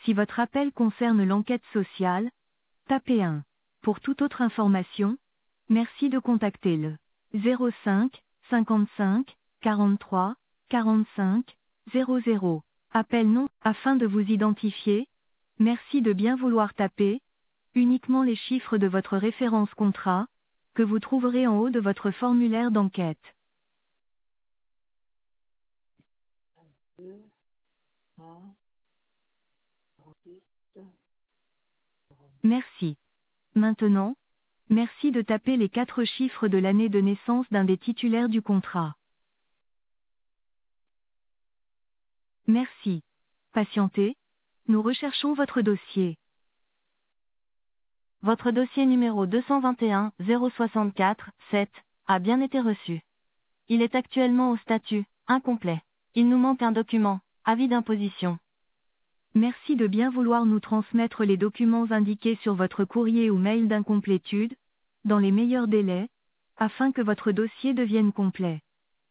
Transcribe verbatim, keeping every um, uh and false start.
Si votre appel concerne l'enquête sociale, tapez un. Pour toute autre information, merci de contacter le zéro cinq, cinquante-cinq, quarante-trois, quarante-cinq, zéro zéro. Appel non, afin de vous identifier, merci de bien vouloir taper uniquement les chiffres de votre référence contrat, que vous trouverez en haut de votre formulaire d'enquête. deux, un, dix, Merci. Maintenant, merci de taper les quatre chiffres de l'année de naissance d'un des titulaires du contrat. Merci. Patientez, nous recherchons votre dossier. Votre dossier numéro deux cent vingt et un zéro soixante-quatre sept a bien été reçu. Il est actuellement au statut incomplet. Il nous manque un document, avis d'imposition. Merci de bien vouloir nous transmettre les documents indiqués sur votre courrier ou mail d'incomplétude, dans les meilleurs délais, afin que votre dossier devienne complet.